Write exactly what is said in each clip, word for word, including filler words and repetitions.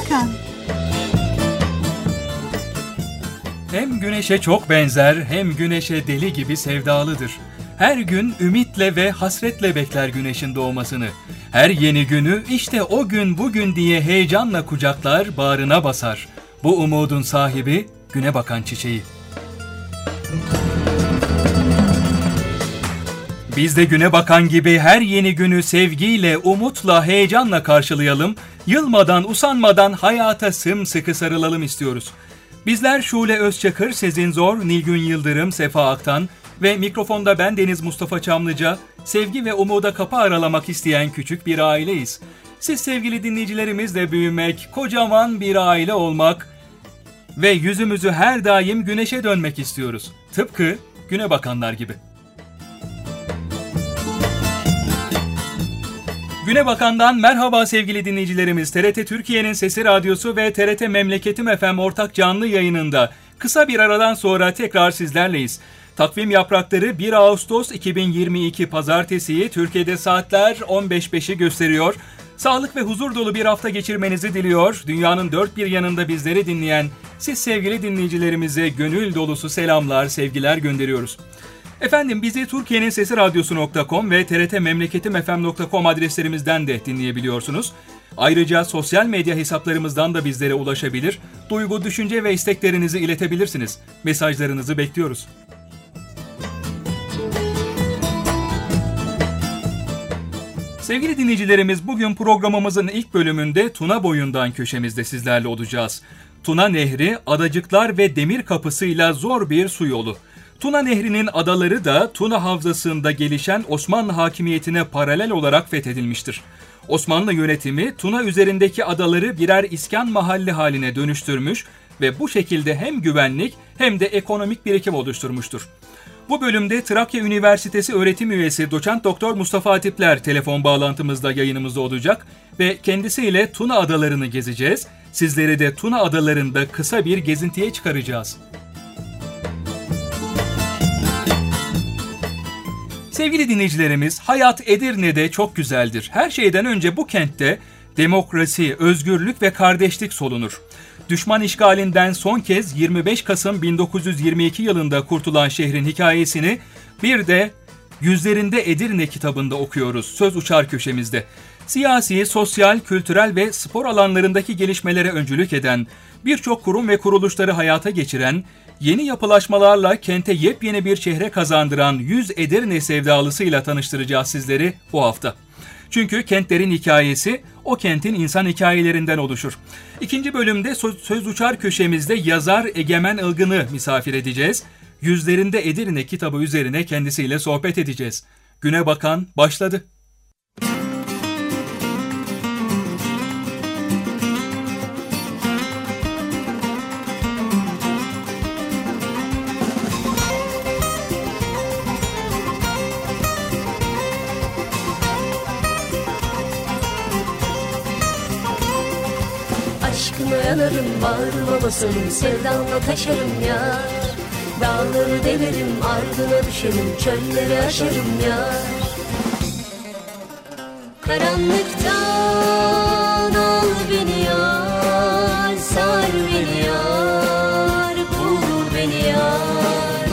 Bakan. Hem güneşe çok benzer, hem güneşe deli gibi sevdalıdır. Her gün ümitle ve hasretle bekler güneşin doğmasını. Her yeni günü işte o gün bugün diye heyecanla kucaklar, bağrına basar. Bu umudun sahibi güne bakan çiçeği. Biz de güne bakan gibi her yeni günü sevgiyle, umutla, heyecanla karşılayalım. Yılmadan, usanmadan hayata sımsıkı sarılalım istiyoruz. Bizler Şule Özçakır, Sezin Zor, Nilgün Yıldırım, Sefa Aktan ve mikrofonda ben Deniz Mustafa Çamlıca, sevgi ve umuda kapı aralamak isteyen küçük bir aileyiz. Siz sevgili dinleyicilerimizle büyümek, kocaman bir aile olmak ve yüzümüzü her daim güneşe dönmek istiyoruz. Tıpkı güne bakanlar gibi. Güne Bakan'dan merhaba sevgili dinleyicilerimiz. T R T Türkiye'nin Sesi Radyosu ve T R T Memleketim F M ortak canlı yayınında kısa bir aradan sonra tekrar sizlerleyiz. Takvim yaprakları bir Ağustos iki bin yirmi iki Pazartesi'yi, Türkiye'de saatler on beş beşi gösteriyor. Sağlık ve huzur dolu bir hafta geçirmenizi diliyor. Dünyanın dört bir yanında bizleri dinleyen siz sevgili dinleyicilerimize gönül dolusu selamlar, sevgiler gönderiyoruz. Efendim bizi Türkiye'nin Sesi Radyosu nokta com ve T R T Memleketim F M nokta com adreslerimizden de dinleyebiliyorsunuz. Ayrıca sosyal medya hesaplarımızdan da bizlere ulaşabilir, duygu, düşünce ve isteklerinizi iletebilirsiniz. Mesajlarınızı bekliyoruz. Sevgili dinleyicilerimiz, bugün programımızın ilk bölümünde Tuna Boyundan köşemizde sizlerle olacağız. Tuna Nehri, adacıklar ve demir kapısıyla zor bir su yolu. Tuna Nehri'nin adaları da Tuna Havzası'nda gelişen Osmanlı hakimiyetine paralel olarak fethedilmiştir. Osmanlı yönetimi Tuna üzerindeki adaları birer iskan mahalli haline dönüştürmüş ve bu şekilde hem güvenlik hem de ekonomik birikim oluşturmuştur. Bu bölümde Trakya Üniversitesi öğretim üyesi Doçent Doktor Mustafa Atipler telefon bağlantımızda yayınımızda olacak ve kendisiyle Tuna adalarını gezeceğiz. Sizleri de Tuna adalarında kısa bir gezintiye çıkaracağız. Sevgili dinleyicilerimiz, hayat Edirne'de çok güzeldir. Her şeyden önce bu kentte demokrasi, özgürlük ve kardeşlik solunur. Düşman işgalinden son kez yirmi beş Kasım bin dokuz yüz yirmi iki yılında kurtulan şehrin hikayesini bir de Yüzlerinde Edirne kitabında okuyoruz Söz Uçar köşemizde. Siyasi, sosyal, kültürel ve spor alanlarındaki gelişmelere öncülük eden, birçok kurum ve kuruluşları hayata geçiren, yeni yapılaşmalarla kente yepyeni bir çehre kazandıran Yüz Edirne sevdalısıyla tanıştıracağız sizleri bu hafta. Çünkü kentlerin hikayesi o kentin insan hikayelerinden oluşur. İkinci bölümde Söz Uçar köşemizde yazar Egemen Ilgın'ı misafir edeceğiz. Yüzlerinde Edirne kitabı üzerine kendisiyle sohbet edeceğiz. Güne Bakan başladı. Aşkına yanarım, bağrıma basarım, sevdanla taşarım ya. Dağları delerim, ardına düşerim, çölleri aşarım ya. Karanlıktan al beni yar, sar beni yar, bul beni yar.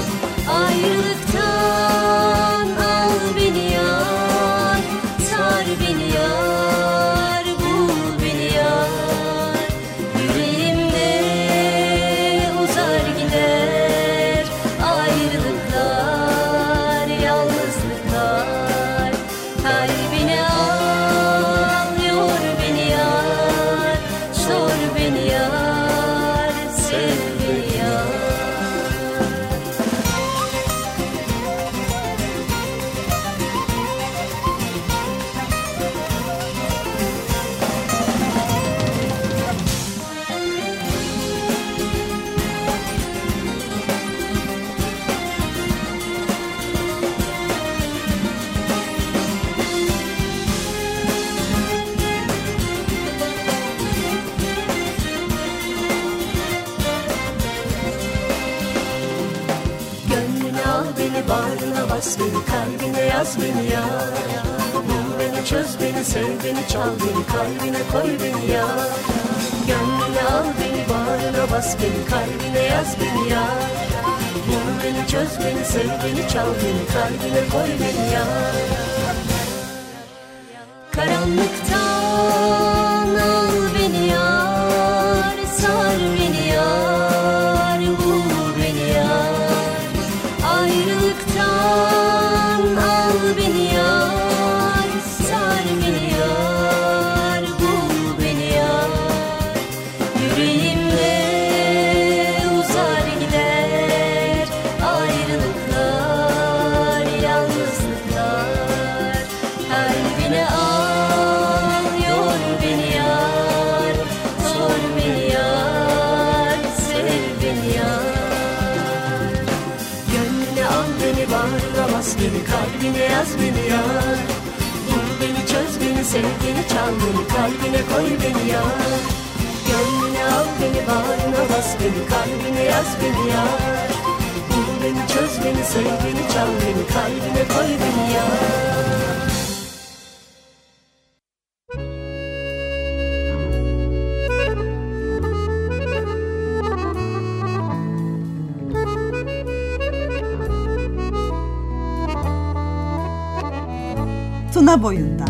Ayrılıktan al beni yar, sar beni yar, bul beni yar. Yüreğimde uzar gider ayrılıklar, yalnızlıklar. Kalbine al, yor beni yar, sor beni yar, sev beni yar. Gönlüne al beni, bağrına bas beni, kalbine yaz beni ya. Bul beni, çöz beni, sev beni, çal beni, kalbine koy beni ya. Gönlüne al beni, bağrına bas beni, kalbine yaz beni yar. Bul beni, çöz beni, sev beni, çal beni, kalbine koy beni yar. Karanlıktan al beni yar, sar beni yar, bul beni yar. Ayrılıktan al beni yar, sar beni yar, bul beni yar. Yüreğimde uzar gider ayrılıklar, yalnızlıklar. Kalbine al, yor beni yar, sor beni yar, sev beni yar. Gönlüne al beni, bağrına bas beni, kalbine yaz beni yar. Bul beni, çöz beni, sev beni, çal beni, kalbine koy beni yar. Gönlüne al beni, bağrına bas beni, kalbine yaz beni yar. Bul beni, çöz beni, sev beni, çal beni, kalbine koy beni yar. Tuna Boyundan.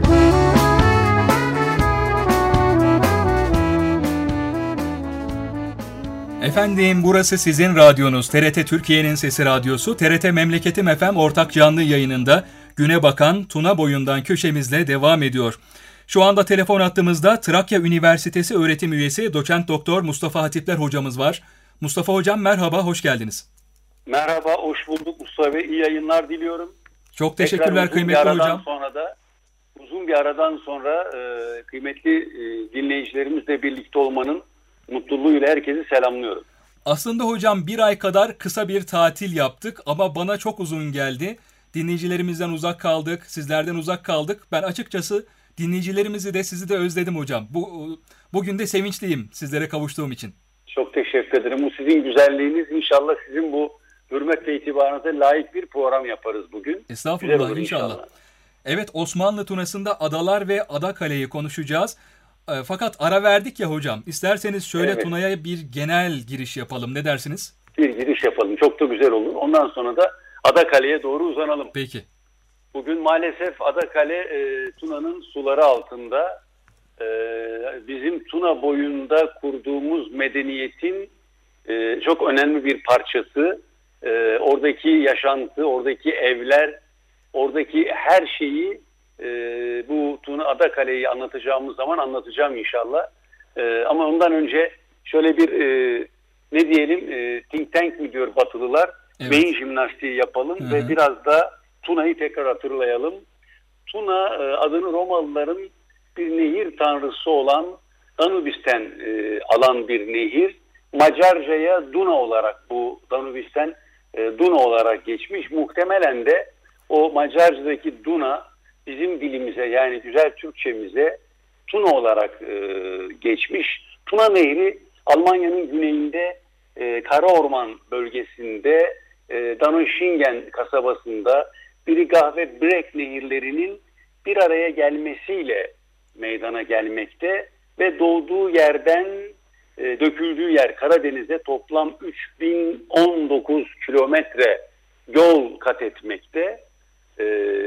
Efendim, burası sizin radyonuz. T R T Türkiye'nin Sesi Radyosu, T R T Memleketim F M ortak canlı yayınında Güne Bakan Tuna Boyundan köşemizle devam ediyor. Şu anda telefon hattımızda Trakya Üniversitesi öğretim üyesi Doçent Doktor Mustafa Hatipler hocamız var. Mustafa hocam merhaba, hoş geldiniz. Merhaba, hoş bulduk Mustafa Bey. İyi yayınlar diliyorum. Çok teşekkürler kıymetli hocam. Sonra da, uzun bir aradan sonra e, kıymetli e, dinleyicilerimizle birlikte olmanın mutluluğuyla herkesi selamlıyorum. Aslında hocam bir ay kadar kısa bir tatil yaptık ama bana çok uzun geldi. Dinleyicilerimizden uzak kaldık, sizlerden uzak kaldık. Ben açıkçası dinleyicilerimizi de sizi de özledim hocam. Bu bugün de sevinçliyim sizlere kavuştuğum için. Çok teşekkür ederim. Bu sizin güzelliğiniz. İnşallah sizin bu hürmet ve itibarınıza layık bir program yaparız bugün. Estağfurullah inşallah. inşallah. Evet, Osmanlı Tunası'nda adalar ve Adakale'yi konuşacağız. E, fakat ara verdik ya hocam. İsterseniz şöyle evet. Tuna'ya bir genel giriş yapalım. Ne dersiniz? Bir giriş yapalım. Çok da güzel olur. Ondan sonra da Adakale'ye doğru uzanalım. Peki. Bugün maalesef Adakale e, Tuna'nın suları altında. E, bizim Tuna boyunda kurduğumuz medeniyetin e, çok önemli bir parçası. E, oradaki yaşantı, oradaki evler, oradaki her şeyi e, bu Tuna Adakale'yi anlatacağımız zaman anlatacağım inşallah. E, ama ondan önce şöyle bir e, ne diyelim e, think tank mi diyor Batılılar, evet. Beyin jimnastiği yapalım. Hı-hı. Ve biraz da Tuna'yı tekrar hatırlayalım. Tuna e, adını Romalıların bir nehir tanrısı olan Danubis'ten e, alan bir nehir. Macarca'ya Duna olarak bu Danubis'ten e, Duna olarak geçmiş. Muhtemelen de o Macarca'daki Duna bizim dilimize, yani güzel Türkçemize Tuna olarak e, geçmiş. Tuna Nehri Almanya'nın güneyinde e, Karaorman bölgesinde e, Danışingen kasabasında Brigach ve Brek nehirlerinin bir araya gelmesiyle meydana gelmekte ve doğduğu yerden e, döküldüğü yer Karadeniz'e toplam üç bin on dokuz kilometre yol kat etmekte. E,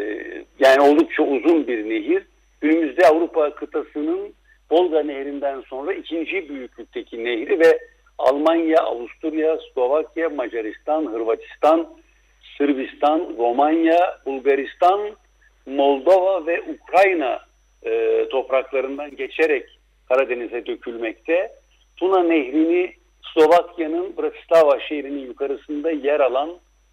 yani oldukça uzun bir nehir. Günümüzde Avrupa kıtasının Volga Nehri'nden sonra ikinci büyüklükteki nehri ve Almanya, Avusturya, Slovakya, Macaristan, Hırvatistan, Sırbistan, Romanya, Bulgaristan, Moldova ve Ukrayna e, topraklarından geçerek Karadeniz'e dökülmekte. Tuna Nehri'ni Slovakya'nın Bratislava şehrinin yukarısında yer alan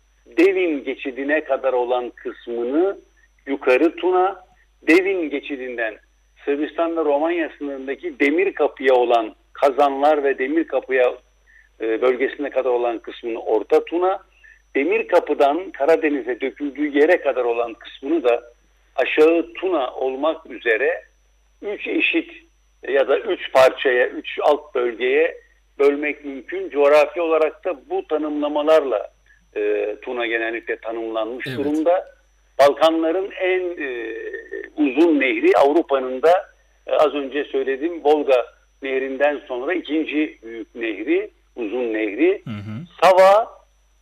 Devin geçidine kadar olan kısmını yukarı Tuna, Devin geçidinden Sırbistan ve Romanya sınırındaki Demir Kapı'ya olan Kazanlar ve Demir Kapı'ya e, bölgesine kadar olan kısmını Orta Tuna, Demir Kapı'dan Karadeniz'e döküldüğü yere kadar olan kısmını da Aşağı Tuna olmak üzere üç eşit ya da üç parçaya, üç alt bölgeye bölmek mümkün. Coğrafi olarak da bu tanımlamalarla e, Tuna genellikle tanımlanmış evet. durumda. Balkanların en e, uzun nehri, Avrupa'nın da e, az önce söylediğim Volga Nehri'nden sonra ikinci büyük nehri, uzun nehri. Hı hı. Sava,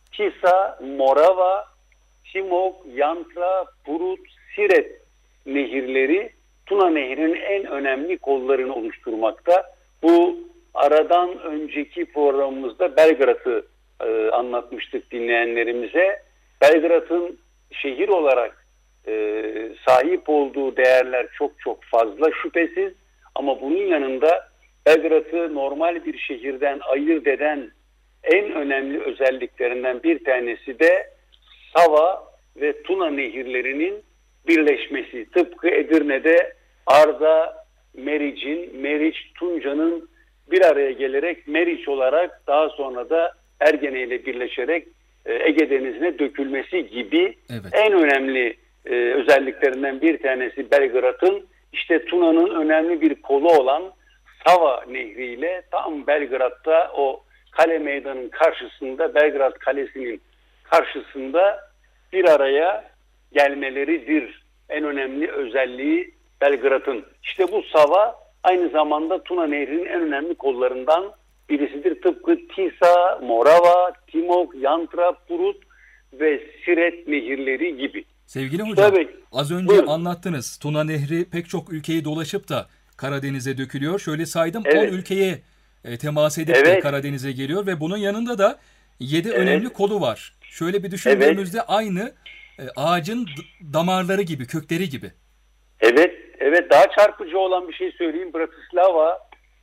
Tisa, Morava, Timok, Yantra, Prut, Siret nehirleri Tuna Nehri'nin en önemli kollarını oluşturmakta. Bu aradan önceki programımızda Belgrad'ı e, anlatmıştık dinleyenlerimize. Belgrad'ın şehir olarak e, sahip olduğu değerler çok çok fazla şüphesiz. Ama bunun yanında Belgrad'ı normal bir şehirden ayırt eden en önemli özelliklerinden bir tanesi de Sava ve Tuna nehirlerinin birleşmesi. Tıpkı Edirne'de Arda, Meriç'in, Meriç, Tunca'nın bir araya gelerek Meriç olarak daha sonra da Ergene ile birleşerek Ege Denizi'ne dökülmesi gibi evet. en önemli e, özelliklerinden bir tanesi Belgrad'ın işte Tuna'nın önemli bir kolu olan Sava Nehri ile tam Belgrad'da o kale meydanının karşısında, Belgrad Kalesi'nin karşısında bir araya gelmeleridir. En önemli özelliği Belgrad'ın. İşte bu Sava aynı zamanda Tuna Nehri'nin en önemli kollarından birisidir. Tıpkı Tisa, Morava, Timok, Yantra, Prut ve Siret nehirleri gibi. Sevgili hocam, Tabii. az önce Buyurun. anlattınız. Tuna Nehri pek çok ülkeyi dolaşıp da Karadeniz'e dökülüyor. Şöyle saydım, Evet. on ülkeye e, temas edip de Evet. Karadeniz'e geliyor ve bunun yanında da yedi Evet. önemli kolu var. Şöyle bir düşündüğümüzde aynı e, ağacın d- damarları gibi, kökleri gibi. Evet, evet daha çarpıcı olan bir şey söyleyeyim. Bratislava,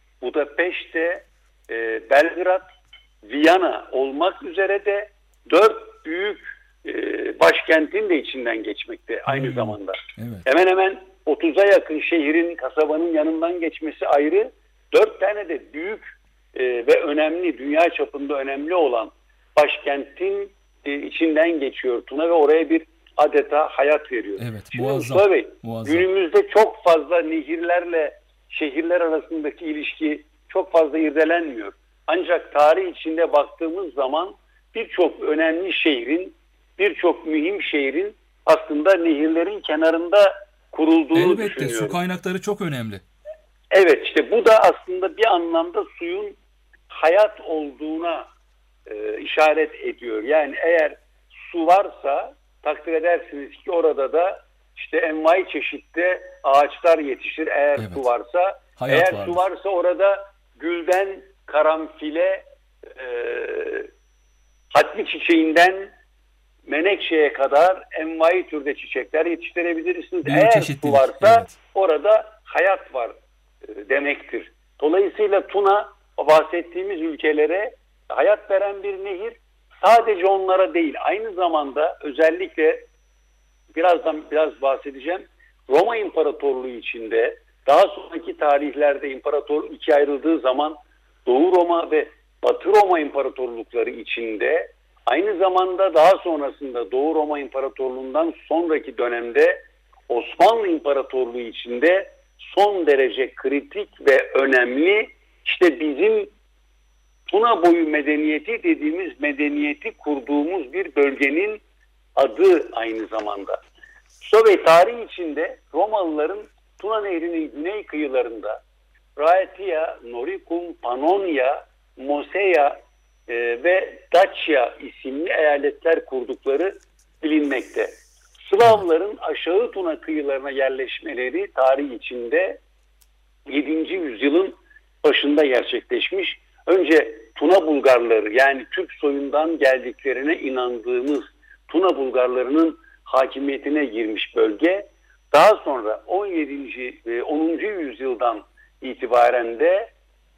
Budapeşte, e, Belgrad, Viyana olmak üzere de dört büyük e, başkentin de içinden geçmekte aynı Hmm. zamanda. Evet. Hemen hemen otuza yakın şehrin, kasabanın yanından geçmesi ayrı. Dört tane de büyük e, ve önemli, dünya çapında önemli olan başkentin e, içinden geçiyor Tuna ve oraya bir adeta hayat veriyor. Evet, Şimdi muazzam, Mustafa Bey, muazzam. günümüzde çok fazla nehirlerle şehirler arasındaki ilişki çok fazla irdelenmiyor. Ancak tarih içinde baktığımız zaman birçok önemli şehrin, birçok mühim şehrin aslında nehirlerin kenarında kurulduğunu Elbette düşünüyorum. su kaynakları çok önemli. Evet, işte bu da aslında bir anlamda suyun hayat olduğuna e, işaret ediyor. Yani eğer su varsa takdir edersiniz ki orada da işte envai çeşitte ağaçlar yetişir eğer Evet. su varsa. Hayat eğer vardır. su varsa orada gülden karanfile, e, hatmi çiçeğinden menekşeye kadar envai türde çiçekler yetiştirebilirsiniz. Eğer Biyoçeşitlilik, su varsa evet. orada hayat var e, demektir. Dolayısıyla Tuna o bahsettiğimiz ülkelere hayat veren bir nehir, sadece onlara değil aynı zamanda özellikle birazdan biraz bahsedeceğim Roma İmparatorluğu içinde daha sonraki tarihlerde imparatorluk ikiye ayrıldığı zaman Doğu Roma ve Batı Roma İmparatorlukları içinde aynı zamanda daha sonrasında Doğu Roma İmparatorluğu'ndan sonraki dönemde Osmanlı İmparatorluğu içinde son derece kritik ve önemli işte bizim Tuna boyu medeniyeti dediğimiz medeniyeti kurduğumuz bir bölgenin adı aynı zamanda. Sovyet tarihi içinde Romalıların Tuna Nehri'nin güney kıyılarında Raetia, Noricum, Pannonia, Moseia e, ve Dacia isimli eyaletler kurdukları bilinmekte. Slavların aşağı Tuna kıyılarına yerleşmeleri tarih içinde yedinci yüzyılın başında gerçekleşmiş. Önce Tuna Bulgarları yani Türk soyundan geldiklerine inandığımız Tuna Bulgarlarının hakimiyetine girmiş bölge. Daha sonra on yedinci onuncu yüzyıldan itibaren de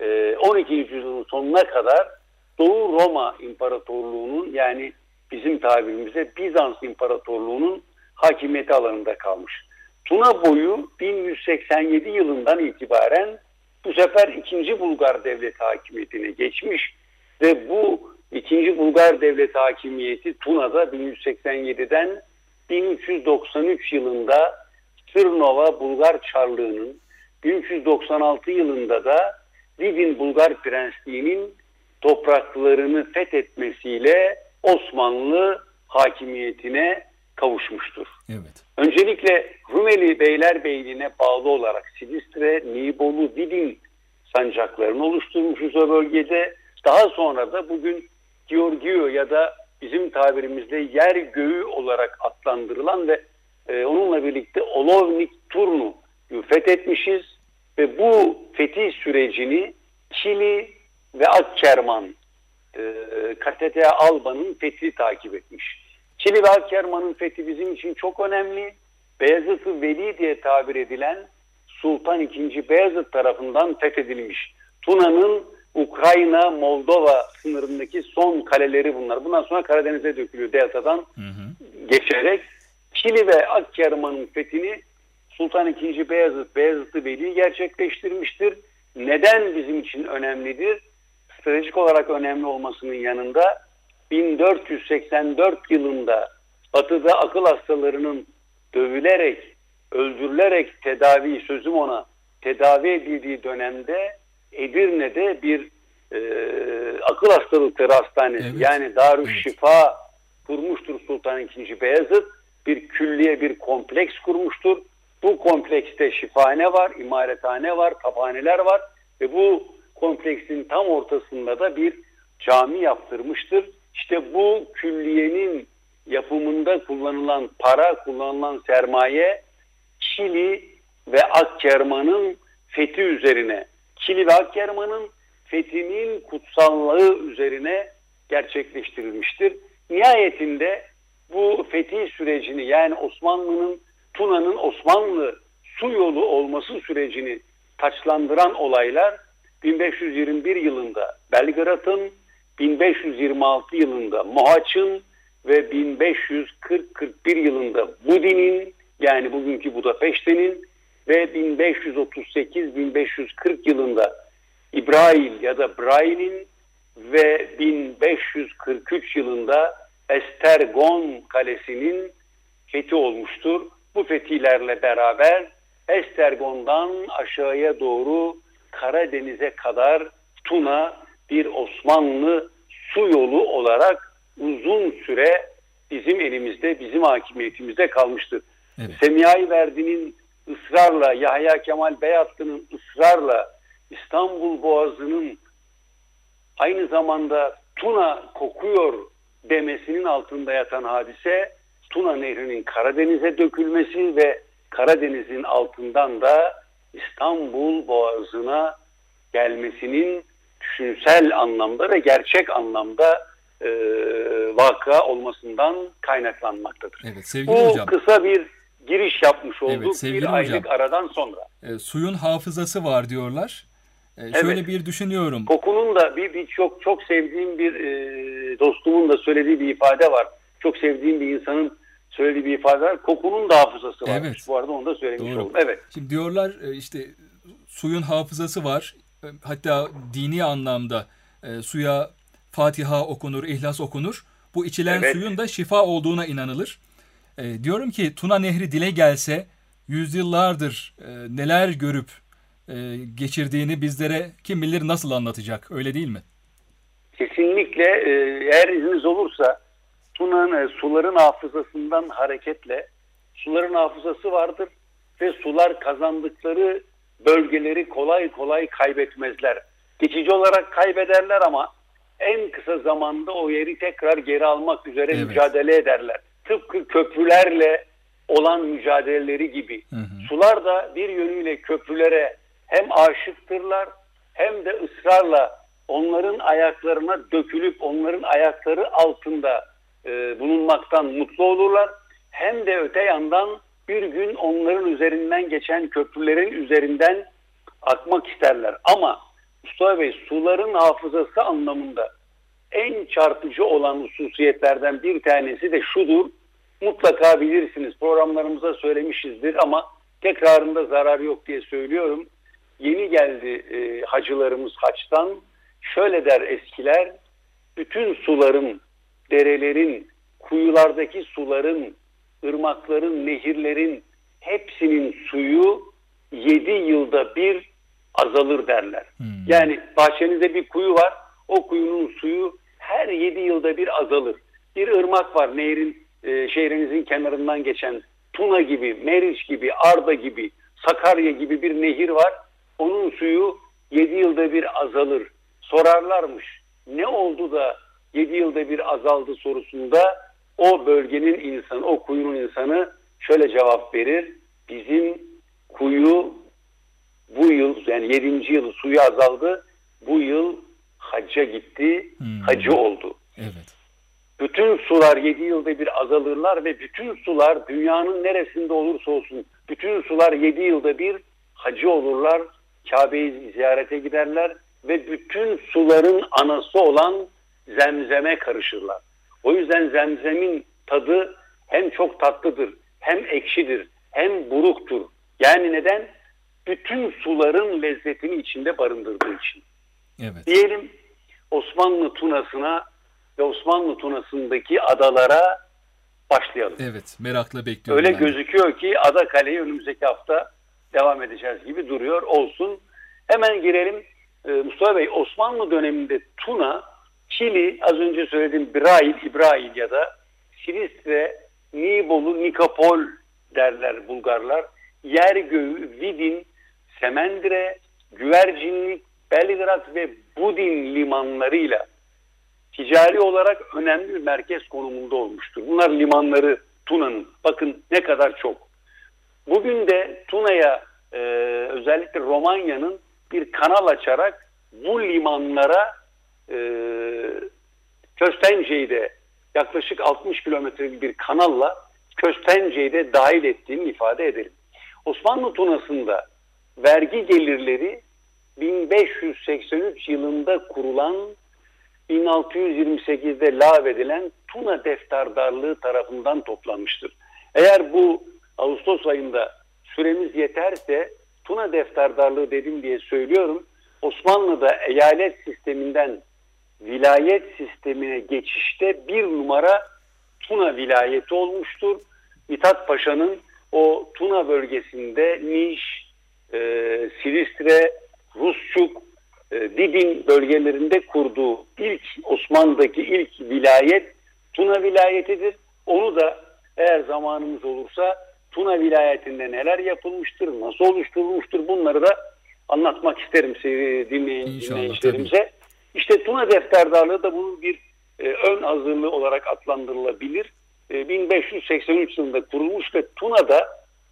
on ikinci yüzyılın sonuna kadar Doğu Roma İmparatorluğu'nun yani bizim tabirimizde Bizans İmparatorluğu'nun hakimiyeti alanında kalmış. Tuna boyu bin yüz seksen yedi yılından itibaren bu sefer ikinci Bulgar Devleti hakimiyetine geçmiş ve bu ikinci Bulgar Devleti hakimiyeti Tuna'da bin yüz seksen yediden bin üç yüz doksan üç yılında Sırnova Bulgar Çarlığı'nın, bin üç yüz doksan altı yılında da Vidin Bulgar Prensliği'nin topraklarını fethetmesiyle Osmanlı hakimiyetine kavuşmuştur. Evet. Öncelikle Rumeli Beylerbeyliğine bağlı olarak Silistre, Nibolu, Vidin sancaklarını oluşturmuşuz o bölgede. Daha sonra da bugün Giorgio ya da bizim tabirimizde yer göğü olarak adlandırılan ve e, onunla birlikte Olovnik Turnu fethetmişiz ve bu fetih sürecini Çili ve Akkerman, e, K T T Alba'nın fethi takip etmiş. Çili ve Akkerman'ın fethi bizim için çok önemli. Beyazıt-ı Veli diye tabir edilen Sultan ikinci. Beyazıt tarafından fethedilmiş. Tuna'nın Ukrayna, Moldova sınırındaki son kaleleri bunlar. Bundan sonra Karadeniz'e dökülüyor deltadan hı hı. geçerek. Çili ve Akkerman'ın fethini Sultan ikinci. Beyazıt, Beyazıt-ı Veli gerçekleştirmiştir. Neden bizim için önemlidir? Stratejik olarak önemli olmasının yanında bin dört yüz seksen dört yılında Batı'da akıl hastalarının dövülerek, öldürülerek tedavi, sözüm ona tedavi edildiği dönemde Edirne'de bir e, akıl hastalıkları hastanesi evet. yani Darüşşifa evet. kurmuştur Sultan ikinci. Beyazıt. Bir külliye, bir kompleks kurmuştur. Bu komplekste şifahane var, imarethane var, tabhaneler var ve bu kompleksin tam ortasında da bir cami yaptırmıştır. İşte bu külliyenin yapımında kullanılan para, kullanılan sermaye Çili ve Akkerman'ın fethi üzerine, Çili ve Akkerman'ın fethinin kutsallığı üzerine gerçekleştirilmiştir. Nihayetinde bu fetih sürecini yani Osmanlı'nın, Tuna'nın Osmanlı su yolu olması sürecini taçlandıran olaylar bin beş yüz yirmi bir yılında Belgrad'ın, bin beş yüz yirmi altı yılında Mohaç'ın ve bin beş yüz kırk kırk bir yılında Budin'in yani bugünkü Budapeşte'nin ve bin beş yüz otuz sekiz bin beş yüz kırk yılında İbrail ya da Brail'in ve bin beş yüz kırk üç yılında Estergon Kalesi'nin fethi olmuştur. Bu fetihlerle beraber Estergon'dan aşağıya doğru Karadeniz'e kadar Tuna bir Osmanlı su yolu olarak uzun süre bizim elimizde, bizim hakimiyetimizde kalmıştır. Evet. Semiha-i Verdi'nin ısrarla, Yahya Kemal Beyatlı'nın ısrarla İstanbul Boğazı'nın aynı zamanda Tuna kokuyor demesinin altında yatan hadise Tuna Nehri'nin Karadeniz'e dökülmesi ve Karadeniz'in altından da İstanbul Boğazı'na gelmesinin düşünsel anlamda ve gerçek anlamda e, vaka olmasından kaynaklanmaktadır. Evet, sevgili Bu hocam. kısa bir giriş yapmış olduk Evet, sevgili bir hocam. aylık aradan sonra. E, suyun hafızası var diyorlar. E, evet. Şöyle bir düşünüyorum. Kokunun da bir, bir çok çok sevdiğim bir e, dostumun da söylediği bir ifade var. Çok sevdiğim bir insanın söylediği bir ifade var. Kokunun da hafızası var. Evet. Bu arada onu da söylemiş Doğru. oldum. Evet. Şimdi diyorlar işte suyun hafızası var. Hatta dini anlamda e, suya Fatiha okunur, İhlas okunur. Bu içilen evet. suyun da şifa olduğuna inanılır. E, diyorum ki Tuna Nehri dile gelse yüzyıllardır e, neler görüp e, geçirdiğini bizlere kim bilir nasıl anlatacak. Öyle değil mi? Kesinlikle. E, eğer izniniz olursa Tuna'nın e, suların hafızasından hareketle suların hafızası vardır ve sular kazandıkları bölgeleri kolay kolay kaybetmezler. Geçici olarak kaybederler ama en kısa zamanda o yeri tekrar geri almak üzere evet. mücadele ederler. Tıpkı köprülerle olan mücadeleleri gibi. Hı hı. Sular da bir yönüyle köprülere hem aşıktırlar hem de ısrarla onların ayaklarına dökülüp onların ayakları altında e, bulunmaktan mutlu olurlar. Hem de öte yandan bir gün onların üzerinden geçen köprülerin üzerinden akmak isterler. Ama Mustafa Bey, suların hafızası anlamında en çarpıcı olan hususiyetlerden bir tanesi de şudur. Mutlaka bilirsiniz, programlarımıza söylemişizdir ama tekrarında zarar yok diye söylüyorum. Yeni geldi e, hacılarımız haçtan. Şöyle der eskiler, bütün suların, derelerin, kuyulardaki suların, ırmakların, nehirlerin hepsinin suyu yedi yılda bir azalır derler. Hmm. Yani bahçenizde bir kuyu var, o kuyunun suyu her yedi yılda bir azalır. Bir ırmak var, nehrin e, şehrinizin kenarından geçen Tuna gibi, Meriç gibi, Arda gibi, Sakarya gibi bir nehir var. Onun suyu yedi yılda bir azalır. Sorarlarmış, ne oldu da yedi yılda bir azaldı sorusunda o bölgenin insanı, o kuyunun insanı şöyle cevap verir. Bizim kuyu bu yıl, yani yedinci yılı suyu azaldı. Bu yıl hacca gitti, Hmm. hacı oldu. Evet. Bütün sular yedi yılda bir azalırlar ve bütün sular dünyanın neresinde olursa olsun bütün sular yedi yılda bir hacı olurlar. Kabe'yi ziyarete giderler ve bütün suların anası olan zemzeme karışırlar. O yüzden zemzemin tadı hem çok tatlıdır, hem ekşidir, hem buruktur. Yani neden? Bütün suların lezzetini içinde barındırdığı için. Evet. Diyelim Osmanlı tunasına ve Osmanlı tunasındaki adalara başlayalım. Evet. Merakla bekliyorum. Öyle ben de. gözüküyor ki Adakale'yi önümüzdeki hafta devam edeceğiz gibi duruyor. Olsun. Hemen girelim. Ee, Mustafa Bey, Osmanlı döneminde Tuna, Çili, az önce söylediğim Brail, İbrail ya da Silistre, Nibolu, Nikopol derler Bulgarlar. Yergöğü, Vidin, Semendre, Güvercinlik, Belgrad ve Budin limanlarıyla ticari olarak önemli bir merkez konumunda olmuştur. Bunlar limanları Tuna'nın. Bakın ne kadar çok. Bugün de Tuna'ya e, özellikle Romanya'nın bir kanal açarak bu limanlara e, Köstence'yi de yaklaşık altmış kilometrelik bir kanalla Köstence'yi de dahil ettiğini ifade edelim. Osmanlı Tunası'nda vergi gelirleri bin beş yüz seksen üç yılında kurulan, bin altı yüz yirmi sekizde lağvedilen Tuna Defterdarlığı tarafından toplanmıştır. Eğer bu Ağustos ayında süremiz yeterse Tuna Defterdarlığı dedim diye söylüyorum. Osmanlı'da eyalet sisteminden vilayet sistemine geçişte bir numara Tuna vilayeti olmuştur. Mithat Paşa'nın o Tuna bölgesinde Niş, e, Silistre, Rusçuk, e, Didin bölgelerinde kurduğu ilk Osmanlı'daki ilk vilayet Tuna vilayetidir. Onu da eğer zamanımız olursa Tuna vilayetinde neler yapılmıştır, nasıl oluşturulmuştur bunları da anlatmak isterim dinleyin, dinleyicilerimize. İşte Tuna Defterdarlığı da bunun bir e, ön hazırlığı olarak adlandırılabilir. E, bin beş yüz seksen üç yılında kurulmuş ve Tuna'da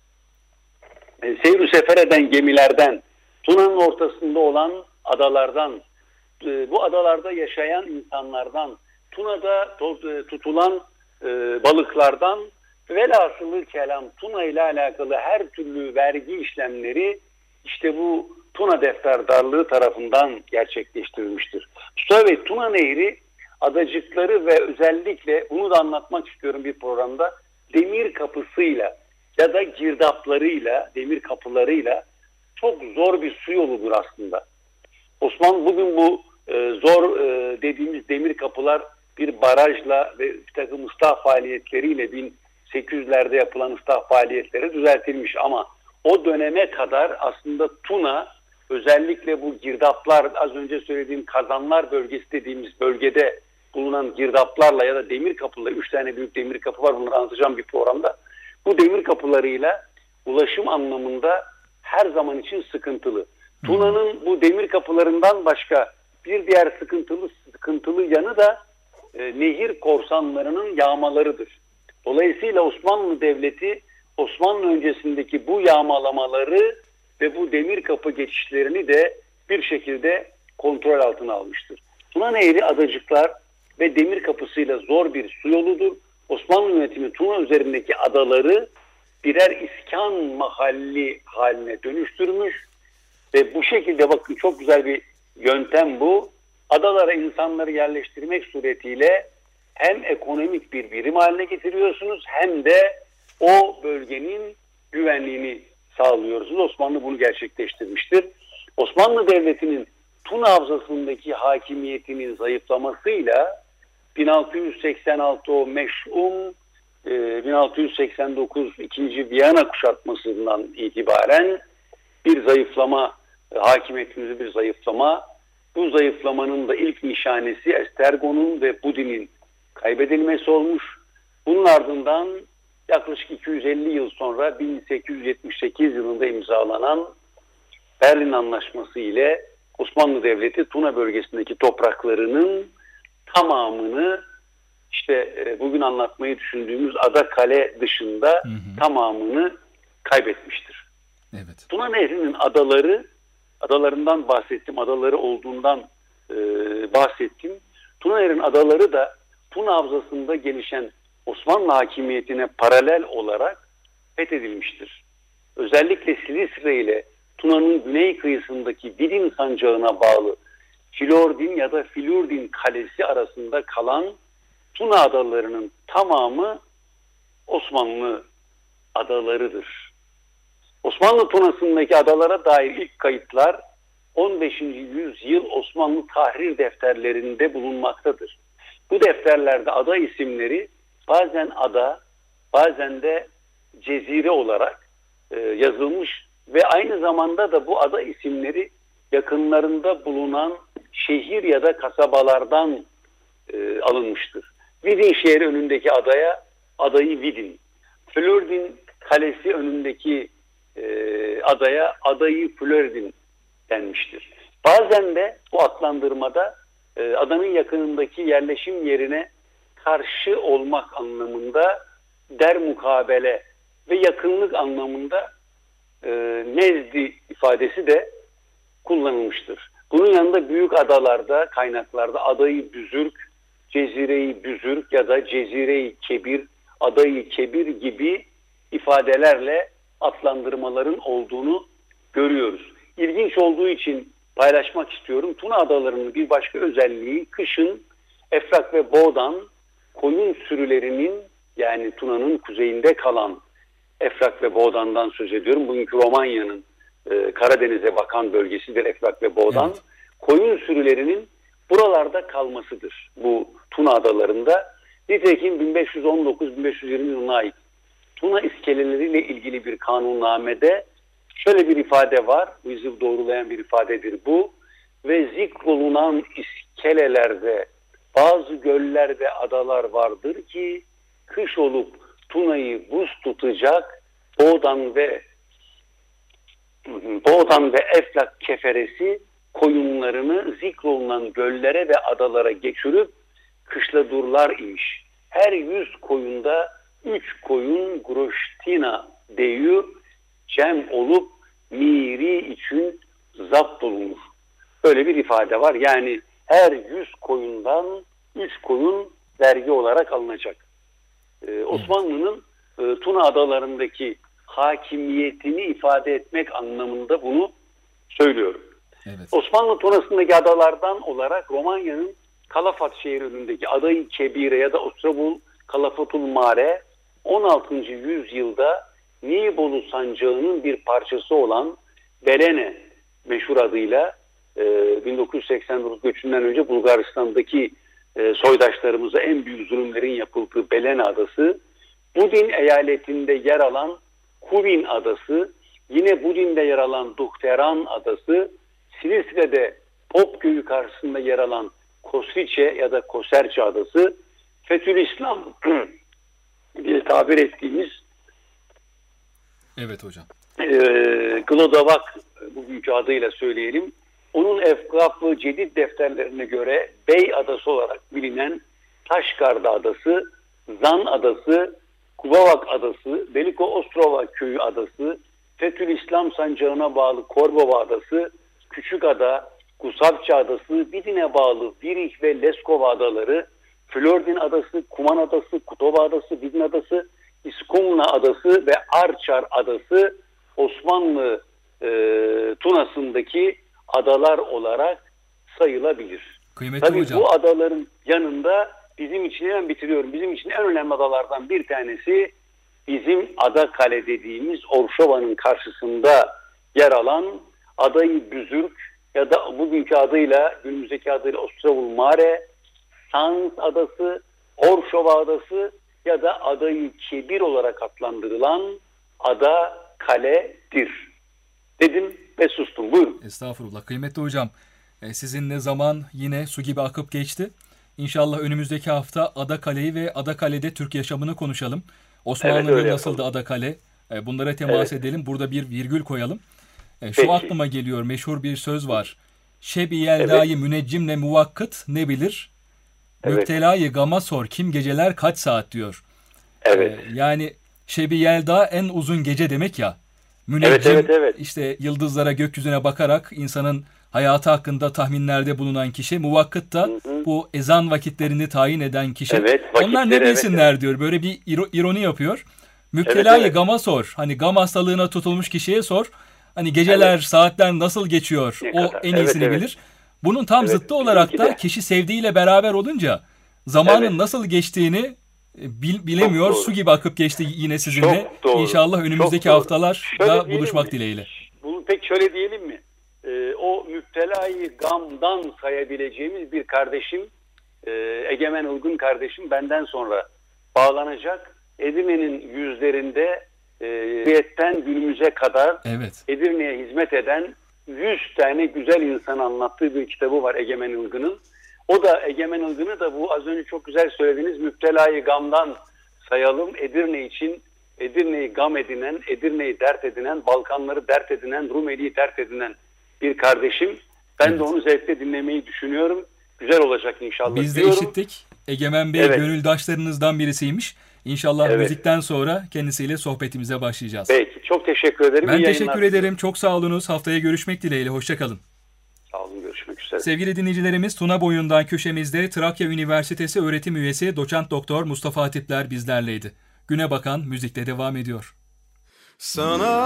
e, seyr-i sefer eden gemilerden, Tuna'nın ortasında olan adalardan, e, bu adalarda yaşayan insanlardan, Tuna'da to- tutulan e, balıklardan, velhasılı kelam Tuna ile alakalı her türlü vergi işlemleri işte bu Tuna Defterdarlığı tarafından gerçekleştirilmiştir. Mustafa Bey, Tuna Nehri adacıkları ve özellikle bunu da anlatmak istiyorum bir programda, demir kapısıyla ya da girdaplarıyla, demir kapılarıyla çok zor bir su yoludur aslında. Osmanlı bugün bu e, zor e, dediğimiz demir kapılar bir barajla ve bir takım ıslah faaliyetleriyle bin sekiz yüzlerde yapılan ıslah faaliyetleri düzeltilmiş ama o döneme kadar aslında Tuna özellikle bu girdaplar, az önce söylediğim Kazanlar bölgesi dediğimiz bölgede bulunan girdaplarla ya da demir kapılarla, üç tane büyük demir kapı var, bunları anlatacağım bir programda. Bu demir kapılarıyla ulaşım anlamında her zaman için sıkıntılı. Tuna'nın bu demir kapılarından başka bir diğer sıkıntılı sıkıntılı yanı da e, nehir korsanlarının yağmalarıdır. Dolayısıyla Osmanlı Devleti Osmanlı öncesindeki bu yağmalamaları ve bu demir kapı geçişlerini de bir şekilde kontrol altına almıştır. Tuna Nehri adacıklar ve demir kapısıyla zor bir su yoludur. Osmanlı yönetimi Tuna üzerindeki adaları birer iskan mahalli haline dönüştürmüş ve bu şekilde bakın çok güzel bir yöntem bu. Adalara insanları yerleştirmek suretiyle hem ekonomik bir birim haline getiriyorsunuz hem de o bölgenin güvenliğini sağlıyorsunuz. Osmanlı bunu gerçekleştirmiştir. Osmanlı Devleti'nin Tuna Havzası'ndaki hakimiyetinin zayıflamasıyla bin altı yüz seksen altı o meş'um, bin altı yüz seksen dokuz ikinci Viyana kuşatmasından itibaren bir zayıflama, hakimiyetimizde bir zayıflama. Bu zayıflamanın da ilk nişanesi Estergon'un ve Budin'in kaybedilmesi olmuş. Bunun ardından yaklaşık iki yüz elli yıl sonra bin sekiz yüz yetmiş sekiz yılında imzalanan Berlin Anlaşması ile Osmanlı Devleti Tuna bölgesindeki topraklarının tamamını işte e, bugün anlatmayı düşündüğümüz Adakale dışında hı hı. tamamını kaybetmiştir. Evet. Tuna Nehri'nin adaları, adalarından bahsettim, adaları olduğundan e, bahsettim. Tuna Nehri'nin adaları da Tuna Havzası'nda gelişen Osmanlı hakimiyetine paralel olarak fethedilmiştir. Özellikle Silivri ile Tuna'nın güney kıyısındaki Vidin sancağına bağlı Filordin ya da Filurdin Kalesi arasında kalan Tuna adalarının tamamı Osmanlı adalarıdır. Osmanlı Tuna'sındaki adalara dair ilk kayıtlar on beşinci yüzyıl Osmanlı tahrir defterlerinde bulunmaktadır. Bu defterlerde ada isimleri bazen ada, bazen de cezire olarak e, yazılmış ve aynı zamanda da bu ada isimleri yakınlarında bulunan şehir ya da kasabalardan e, alınmıştır. Vidin şehri önündeki adaya adayı Vidin, Flördin Kalesi önündeki e, adaya adayı Flördin denmiştir. Bazen de bu adlandırmada e, adanın yakınındaki yerleşim yerine karşı olmak anlamında der mukabele ve yakınlık anlamında e, nezdi ifadesi de kullanılmıştır. Bunun yanında büyük adalarda, kaynaklarda adayı Büzürk, Cezireyi Büzürk ya da Cezireyi Kebir, adayı Kebir gibi ifadelerle adlandırmaların olduğunu görüyoruz. İlginç olduğu için paylaşmak istiyorum. Tuna adalarının bir başka özelliği kışın Efrak ve Boğdan koyun sürülerinin, yani Tuna'nın kuzeyinde kalan Efrak ve Boğdan'dan söz ediyorum. Bugünkü Romanya'nın e, Karadeniz'e bakan bölgesidir Efrak ve Boğdan. Evet. Koyun sürülerinin buralarda kalmasıdır bu Tuna adalarında. Nitekim bin beş yüz on dokuz bin beş yüz yirmi yılına ait Tuna iskeleleriyle ilgili bir kanunnamede şöyle bir ifade var. Bu bizi doğrulayan bir ifadedir bu. Ve zikrolunan iskelelerde bazı göller ve adalar vardır ki kış olup Tuna'yı buz tutacak Boğdan ve Boğdan ve Eflak keferesi koyunlarını zikrolunan göllere ve adalara geçirip kışladurlar imiş. Her yüz koyunda üç koyun groştina deyü cem olup miri için zapt olunur. Böyle bir ifade var. Yani her yüz koyundan üç koyun vergi olarak alınacak. Ee, Osmanlı'nın e, Tuna adalarındaki hakimiyetini ifade etmek anlamında bunu söylüyorum. Evet. Osmanlı Tuna'sındaki adalardan olarak Romanya'nın Kalafat şehri önündeki adayı Kebire ya da Ostrabul Kalafatul Mare on altıncı yüzyılda Nibolu sancağının bir parçası olan Belene meşhur adıyla e, bin dokuz yüz seksen dokuz göçünden önce Bulgaristan'daki e, soydaşlarımıza en büyük zulümlerin yapıldığı Belene adası, Budin eyaletinde yer alan Kuvin adası, yine Budin'de yer alan Duhteran adası, Silistre'de Popköy'ü karşısında yer alan Kosriçe ya da Koserçe adası, Fethülislam diye tabir ettiğimiz evet hocam. E, Glodavak bugünkü adıyla söyleyelim. Onun Efkaf-ı Cedid defterlerine göre Bey adası olarak bilinen Taşgarda adası, Zan adası, Kubavak adası, Veliko Ostrova köyü adası, Fethülislam sancağına bağlı Korbova adası, Küçük Ada, Kusavça adası, Vidin'e bağlı Virih ve Leskova adaları, Flördin adası, Kuman adası, Kutova adası, Vidin adası, İskumna adası ve Arçar adası Osmanlı e, Tuna'sındaki adalar olarak sayılabilir. Kıymetli Tabii hocam. Bu adaların yanında bizim için, hemen bitiriyorum, bizim için en önemli adalardan bir tanesi bizim Adakale dediğimiz Orşova'nın karşısında yer alan adayı Büzürk ya da bugünkü adıyla, günümüzdeki adıyla Ostravul Mare, Sans adası, Orşova adası ya da adayı Kebir olarak adlandırılan ada kaledir. Dedim ve sustum. Buyurun. Estağfurullah. Kıymetli hocam, sizinle zaman yine su gibi akıp geçti. İnşallah önümüzdeki hafta Adakale'yi ve Adakale'de Türk yaşamını konuşalım. Osmanlı'nın evet, nasıldı Adakale? Bunlara temas evet. edelim. Burada bir virgül koyalım. Şu Peki. aklıma geliyor, meşhur bir söz var. Şebi yeldayı müneccimle muvakkıt ne bilir? Evet. Müptelayı gama sor kim geceler kaç saat diyor. Evet. Ee, yani Şebi yelda en uzun gece demek ya. Müneccim Evet, evet, evet. işte yıldızlara gökyüzüne bakarak insanın hayatı hakkında tahminlerde bulunan kişi. Muvakkıt da Hı hı. bu ezan vakitlerini tayin eden kişi. Evet, Onlar ne vakitleri, bilsinler evet, diyor. Böyle bir iro- ironi yapıyor. Müptelayı Evet, evet. gama sor. Hani gam hastalığına tutulmuş kişiye sor. Hani geceler, Evet. saatler nasıl geçiyor? Ne O kadar? en Evet, iyisini evet. bilir. Bunun tam Evet, zıttı olarak bizimki da de. kişi sevdiğiyle beraber olunca zamanın Evet. nasıl geçtiğini e, bil- bilemiyor. doğru. Su gibi akıp geçti yine sizinle. Çok doğru. İnşallah önümüzdeki Çok doğru. haftalarda Şöyle diyelim buluşmak mi? dileğiyle. Bunu pek şöyle diyelim mi? Ee, o müptelayı gamdan sayabileceğimiz bir kardeşim, e, Egemen Ilgın kardeşim benden sonra bağlanacak. Edirne'nin yüzlerinde e, Hürriyet'ten günümüze kadar Evet. Edirne'ye hizmet eden yüz tane güzel insan anlattığı bir kitabı var Egemen Ilgın'ın. O da Egemen Ilgın'ı da bu az önce çok güzel söylediğiniz müptelayı gamdan sayalım. Edirne için Edirne'yi gam edinen, Edirne'yi dert edinen, Balkanları dert edinen, Rumeli'yi dert edinen bir kardeşim. Ben Evet. de onu zevkle dinlemeyi düşünüyorum. Güzel olacak inşallah Biz de diyorum. işittik. Egemen Bey Evet. gönüldaşlarınızdan birisiymiş. İnşallah Evet. müzikten sonra kendisiyle sohbetimize başlayacağız. Peki, çok teşekkür ederim. Ben İyi teşekkür yayınlar. ederim. Çok sağ olunuz. Haftaya görüşmek dileğiyle. Hoşçakalın. Sağ olun, görüşmek üzere. Sevgili dinleyicilerimiz, Tuna Boyundan köşemizde Trakya Üniversitesi öğretim üyesi doçent doktor Mustafa Hatipler bizlerleydi. Güne bakan müzikle devam ediyor. Sana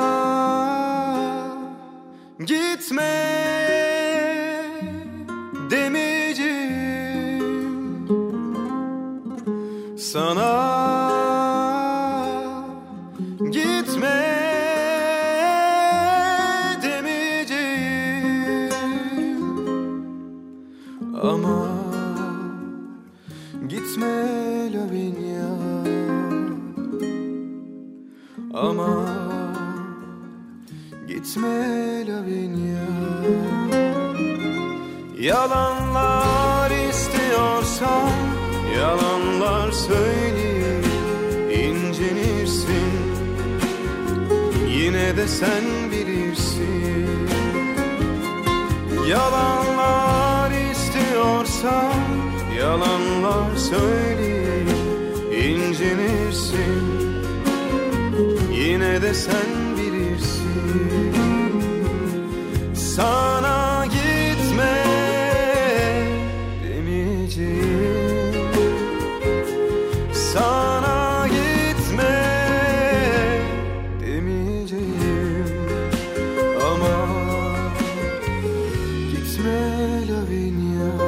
gitme demeyeceğim, sana gitme demeyeceğim, ama gitme Lavinia, ama gitme Lavinia. Yalanlar istiyorsan yalanlar söyle, incinirsin, yine de sen bilirsin. Yalanlar istiyorsan yalanlar söyle, incinirsin, yine de sen bilirsin. Sana gitme demeyeceğim, sana gitme demeyeceğim, ama gitme Lavinia.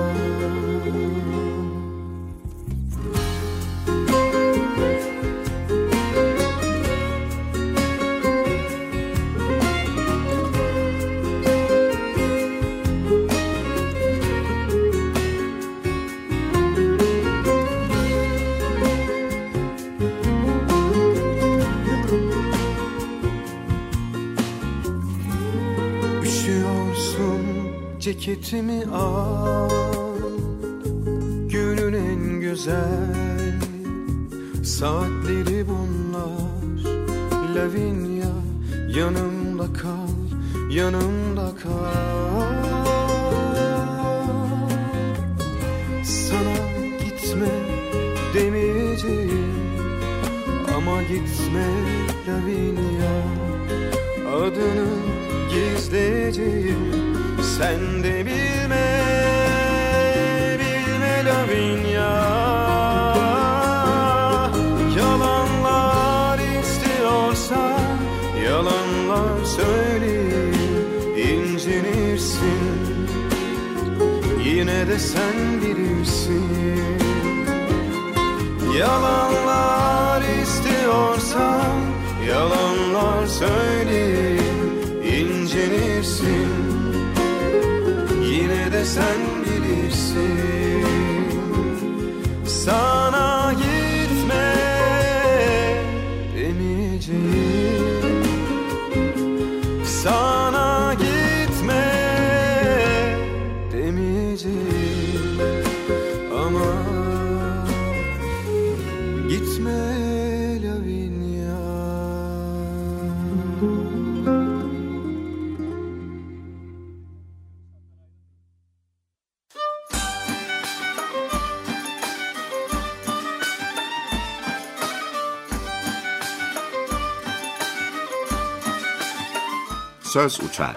Üşüyorsun, ceketimi al, günün en güzel saatleri bunlar. Lavinia, yanımda kal, yanımda kal. Sana gitme demeyeceğim, ama gitme Lavinia, adını gizleyeceğim. Sen de bilme, bilme Lavinia. Yalanlar istiyorsan yalanlar söyle, incinirsin, yine de sen bilirsin. Yalanlar istiyorsan yalanlar söyle, incinirsin, yine de sen bilirsin. Sana gitme demeyeceğim, sana gitme demeyeceğim, ama gitme Lavinia. söz uçar.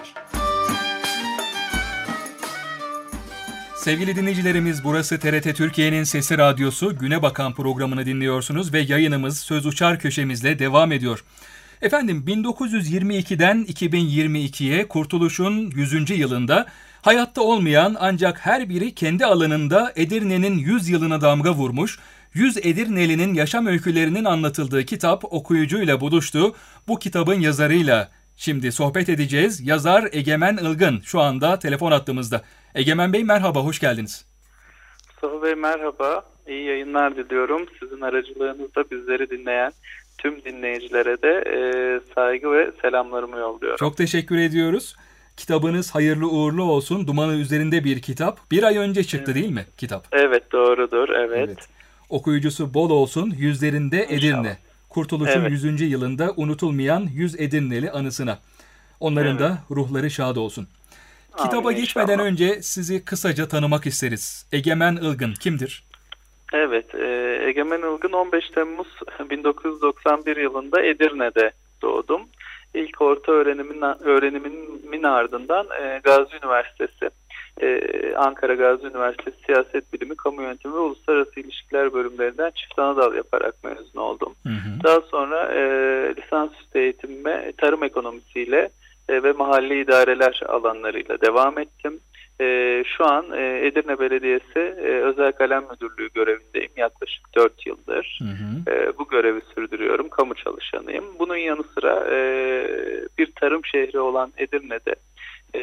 Sevgili dinleyicilerimiz, burası T R T Türkiye'nin Sesi Radyosu. Güne Bakan programını dinliyorsunuz ve yayınımız Söz Uçar köşemizle devam ediyor. Efendim, bin dokuz yüz yirmi ikiden iki bin yirmi ikiye Kurtuluş'un yüzüncü yılında hayatta olmayan ancak her biri kendi alanında Edirne'nin yüz yılına damga vurmuş, yüz Edirneli'nin yaşam öykülerinin anlatıldığı kitap okuyucuyla buluştu. Bu kitabın yazarıyla şimdi sohbet edeceğiz. Yazar Egemen Ilgın şu anda telefon hattımızda. Egemen Bey merhaba, hoş geldiniz. Mustafa Bey merhaba, iyi yayınlar diliyorum. Sizin aracılığınızda bizleri dinleyen tüm dinleyicilere de e, saygı ve selamlarımı yolluyorum. Çok teşekkür ediyoruz. Kitabınız hayırlı uğurlu olsun. Dumanı üzerinde bir kitap. Bir ay önce çıktı evet. değil mi kitap? Evet, doğrudur, evet. evet. Okuyucusu bol olsun. Yüzlerinde Edirne. İnşallah. Kurtuluş'un evet. yüzüncü yılında unutulmayan yüz Edirneli anısına. Onların evet. da ruhları şad olsun. Kitaba Amin, geçmeden inşallah. önce sizi kısaca tanımak isteriz. Egemen Ilgın kimdir? Evet, e, Egemen Ilgın on beş Temmuz bin dokuz yüz doksan bir yılında Edirne'de doğdum. İlk orta öğrenimin öğrenimimin ardından e, Gazi Üniversitesi, e, Ankara Gazi Üniversitesi Siyaset Bilimi, Kamu Yönetimi ve Uluslararası İlişkiler bölümlerinden çift anadal yaparak mezun oldum. Hı hı. Daha sonra e, lisansüstü eğitimime tarım ekonomisiyle e, ve mahalli idareler alanlarıyla devam ettim. E, şu an e, Edirne Belediyesi e, Özel Kalem Müdürlüğü görevindeyim yaklaşık dört yıldır. Hı hı. E, bu görevi sürdürüyorum, kamu çalışanıyım. Bunun yanı sıra e, bir tarım şehri olan Edirne'de e,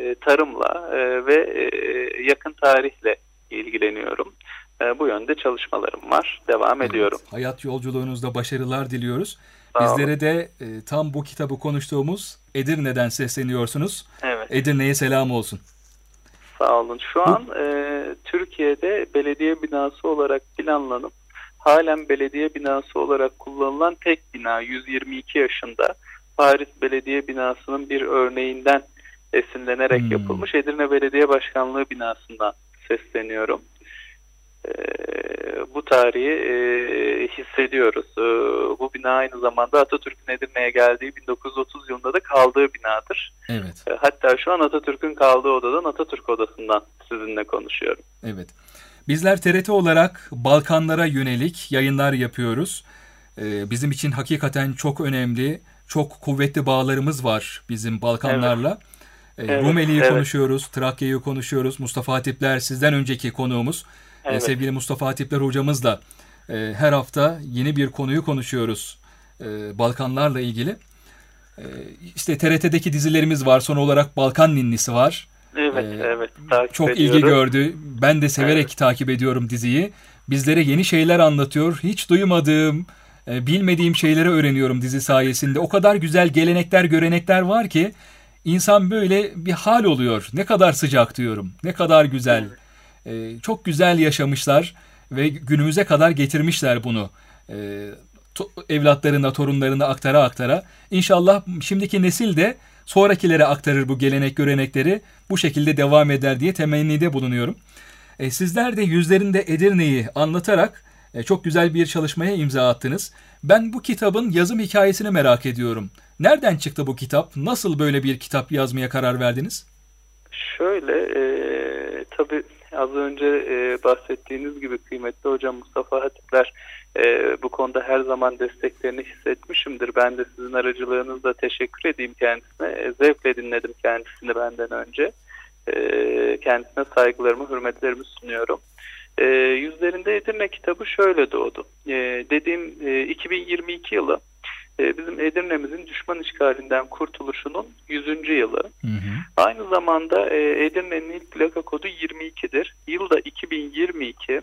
tarımla e, ve e, yakın tarihle ilgileniyorum. E, bu yönde çalışmalarım var, devam evet. ediyorum. Hayat yolculuğunuzda başarılar diliyoruz. Bizlere de e, tam bu kitabı konuştuğumuz Edirne'den sesleniyorsunuz. Evet. Edirne'ye selam olsun. Sağ olun. Şu an e, Türkiye'de belediye binası olarak planlanıp halen belediye binası olarak kullanılan tek bina yüz yirmi iki yaşında Paris Belediye Binası'nın bir örneğinden esinlenerek hmm. yapılmış Edirne Belediye Başkanlığı binasından sesleniyorum. E, bu tarihi e, hissediyoruz. E, bu bina aynı zamanda Atatürk'ün Edirne'ye geldiği bin dokuz yüz otuz yılında da kaldığı binadır. Evet. E, hatta şu an Atatürk'ün kaldığı odadan Atatürk Odası'ndan sizinle konuşuyorum. Evet. Bizler T R T olarak Balkanlara yönelik yayınlar yapıyoruz. E, bizim için hakikaten çok önemli, çok kuvvetli bağlarımız var bizim Balkanlarla. Evet. E, evet, Rumeli'yi evet. konuşuyoruz, Trakya'yı konuşuyoruz. Mustafa Hatipler sizden önceki konuğumuz. Evet. Sevgili Mustafa Hatipler hocamızla e, her hafta yeni bir konuyu konuşuyoruz e, Balkanlarla ilgili. E, işte T R T'deki dizilerimiz var. Son olarak Balkan Ninnisi var. Evet, e, evet. Çok ediyorum. ilgi gördü. Ben de severek evet. takip ediyorum diziyi. Bizlere yeni şeyler anlatıyor. Hiç duymadığım, e, bilmediğim şeyleri öğreniyorum dizi sayesinde. O kadar güzel gelenekler, görenekler var ki insan böyle bir hal oluyor. Ne kadar sıcak diyorum. Ne kadar güzel. Evet. Ee, çok güzel yaşamışlar ve günümüze kadar getirmişler bunu. Ee, to- evlatlarına, torunlarına aktara aktara. İnşallah şimdiki nesil de sonrakilere aktarır bu gelenek görenekleri. Bu şekilde devam eder diye temennide bulunuyorum. Ee, sizler de yüzlerinde Edirne'yi anlatarak e, çok güzel bir çalışmaya imza attınız. Ben bu kitabın yazım hikayesini merak ediyorum. Nereden çıktı bu kitap? Nasıl böyle bir kitap yazmaya karar verdiniz? Şöyle, e, tabii az önce e, bahsettiğiniz gibi kıymetli hocam Mustafa Hatipler e, bu konuda her zaman desteklerini hissetmişimdir. Ben de sizin aracılığınızla teşekkür edeyim kendisine. E, zevkle dinledim kendisini benden önce. E, kendisine saygılarımı, hürmetlerimi sunuyorum. E, Yüzlerinde Edirne kitabı şöyle doğdu. E, dediğim e, iki bin yirmi iki yılı bizim Edirne'mizin düşman işgalinden kurtuluşunun yüzüncü yılı. Hı hı. Aynı zamanda Edirne'nin ilk plaka kodu yirmi ikidir. Yılda iki bin yirmi iki.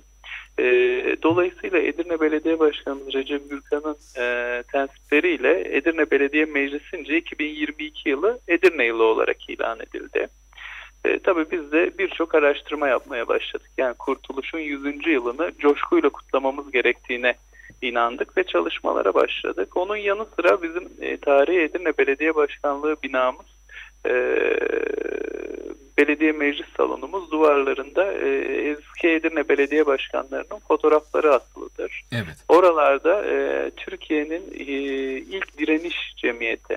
Dolayısıyla Edirne Belediye Başkanımız Recep Gürkan'ın e, tensipleriyle Edirne Belediye Meclisi'nce iki bin yirmi iki yılı Edirne yılı olarak ilan edildi. E, tabii biz de birçok araştırma yapmaya başladık. Yani kurtuluşun yüzüncü yılını coşkuyla kutlamamız gerektiğine inandık ve çalışmalara başladık. Onun yanı sıra bizim e, tarihi Edirne Belediye Başkanlığı binamız, e, belediye meclis salonumuz duvarlarında e, eski Edirne Belediye Başkanlarının fotoğrafları asılıdır. Evet. Oralarda e, Türkiye'nin e, ilk direniş cemiyeti,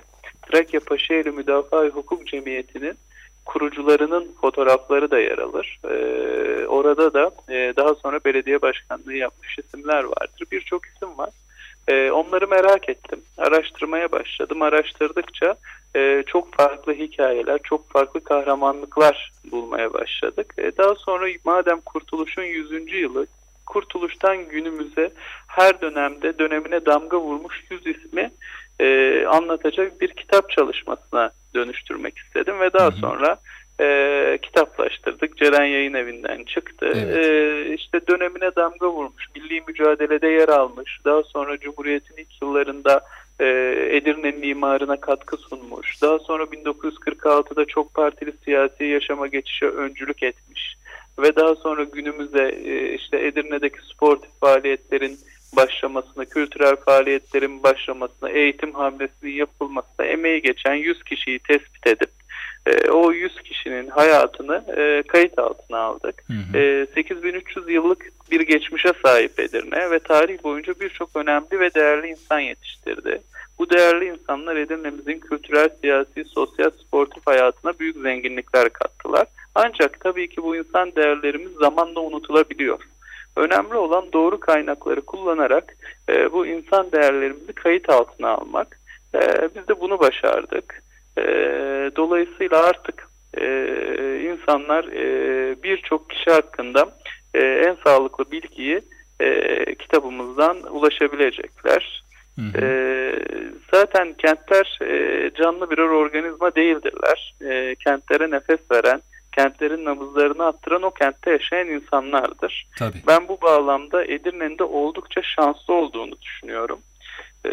Trakya Paşaeli Müdafaa-i Hukuk Cemiyeti'nin kurucularının fotoğrafları da yer alır. Ee, orada da e, daha sonra belediye başkanlığı yapmış isimler vardır. Birçok isim var. Ee, onları merak ettim. Araştırmaya başladım. Araştırdıkça e, çok farklı hikayeler, çok farklı kahramanlıklar bulmaya başladık. E, daha sonra madem Kurtuluş'un yüzüncü yılı, Kurtuluş'tan günümüze her dönemde dönemine damga vurmuş yüz ismi e, anlatacak bir kitap çalışmasına dönüştürmek istedim ve daha hı hı. sonra e, kitaplaştırdık. Ceren Yayın Evi'nden çıktı. Evet. E, işte dönemine damga vurmuş, milli mücadelede yer almış, daha sonra Cumhuriyet'in ilk yıllarında e, Edirne'nin imarına katkı sunmuş, daha sonra bin dokuz yüz kırk altıda çok partili siyasi yaşama geçişe öncülük etmiş ve daha sonra günümüzde e, işte Edirne'deki sportif faaliyetlerin başlamasına, kültürel faaliyetlerin başlamasına, eğitim hamlesinin yapılmasına emeği geçen yüz kişiyi tespit edip e, o yüz kişinin hayatını e, kayıt altına aldık. Hı hı. E, sekiz bin üç yüz yıllık bir geçmişe sahip Edirne ve tarih boyunca birçok önemli ve değerli insan yetiştirdi. Bu değerli insanlar Edirne'mizin kültürel, siyasi, sosyal, sportif hayatına büyük zenginlikler kattılar. Ancak tabii ki bu insan değerlerimiz zamanla unutulabiliyor. Önemli olan doğru kaynakları kullanarak e, bu insan değerlerimizi kayıt altına almak. E, biz de bunu başardık. E, dolayısıyla artık e, insanlar e, birçok kişi hakkında e, en sağlıklı bilgiyi e, kitabımızdan ulaşabilecekler. Hı hı. E, zaten kentler e, canlı birer organizma değildirler. E, kentlere nefes veren, kentlerin nabızlarını attıran o kentte yaşayan insanlardır. Tabii. Ben bu bağlamda Edirne'nin de oldukça şanslı olduğunu düşünüyorum. E,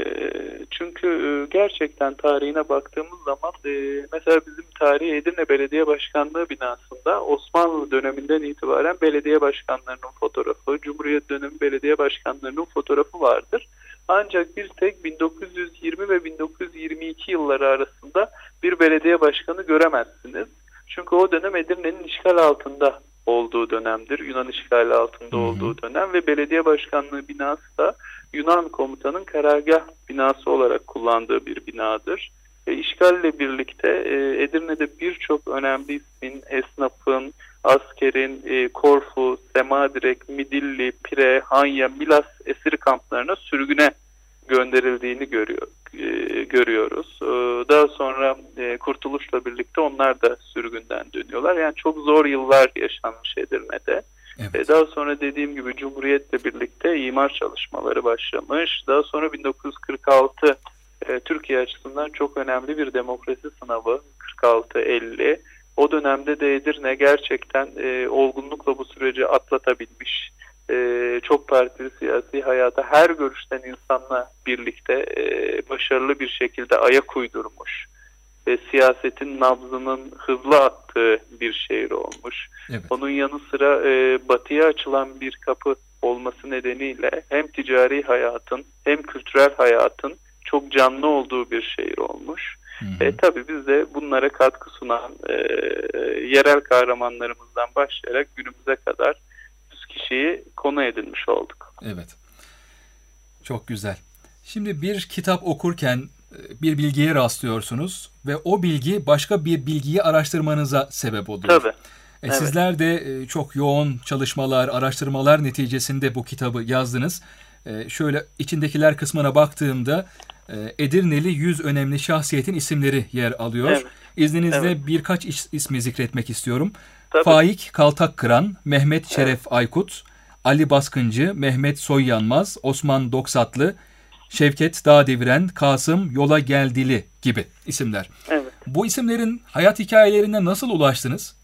çünkü gerçekten tarihine baktığımız zaman e, mesela bizim tarihi Edirne Belediye Başkanlığı binasında Osmanlı döneminden itibaren belediye başkanlarının fotoğrafı, Cumhuriyet dönemi belediye başkanlarının fotoğrafı vardır. Ancak bir tek bin dokuz yüz yirmi ve bin dokuz yüz yirmi iki yılları arasında bir belediye başkanı göremezsiniz. Çünkü o dönem Edirne'nin işgal altında olduğu dönemdir. Yunan işgali altında hı hı. olduğu dönem ve belediye başkanlığı binası da Yunan komutanın karargah binası olarak kullandığı bir binadır. E, işgalle birlikte e, Edirne'de birçok önemli ismin, esnafın, askerin, e, Korfu, Semadirek, Midilli, Pire, Hanya, Milas esir kamplarına sürgüne gönderildiğini görüyor, e, görüyoruz. E, daha sonra e, Kurtuluş'la birlikte onlar da sürgünden dönüyorlar. Yani çok zor yıllar yaşanmış Edirne'de. Evet. E, daha sonra dediğim gibi Cumhuriyet'le birlikte imar çalışmaları başlamış. Daha sonra bin dokuz yüz kırk altı e, Türkiye açısından çok önemli bir demokrasi sınavı kırk altı elli. O dönemde de Edirne gerçekten e, olgunlukla bu süreci atlatabilmiş. Ee, çok partili siyasi hayata her görüşten insanla birlikte e, başarılı bir şekilde ayak uydurmuş ve siyasetin nabzının hızlı attığı bir şehir olmuş. Evet. Onun yanı sıra e, batıya açılan bir kapı olması nedeniyle hem ticari hayatın hem kültürel hayatın çok canlı olduğu bir şehir olmuş. Hı hı. E, tabii biz de bunlara katkı sunan e, yerel kahramanlarımızdan başlayarak günümüze kadar kişiyi konu edilmiş olduk. Evet. Çok güzel. Şimdi bir kitap okurken bir bilgiye rastlıyorsunuz ve o bilgi başka bir bilgiyi araştırmanıza sebep oluyor. Tabii. E, sizler de çok yoğun çalışmalar, araştırmalar neticesinde bu kitabı yazdınız. E, şöyle içindekiler kısmına baktığımda e, Edirneli yüz önemli şahsiyetin isimleri yer alıyor. Evet. İzninizle evet. birkaç is- ismi zikretmek istiyorum. Tabii. Faik Kaltakkıran, Mehmet Şeref evet. Aykut, Ali Baskıncı, Mehmet Soyyanmaz, Osman Doksatlı, Şevket Dağdeviren, Kasım Yola Geldili gibi isimler. Evet. Bu isimlerin hayat hikayelerine nasıl ulaştınız?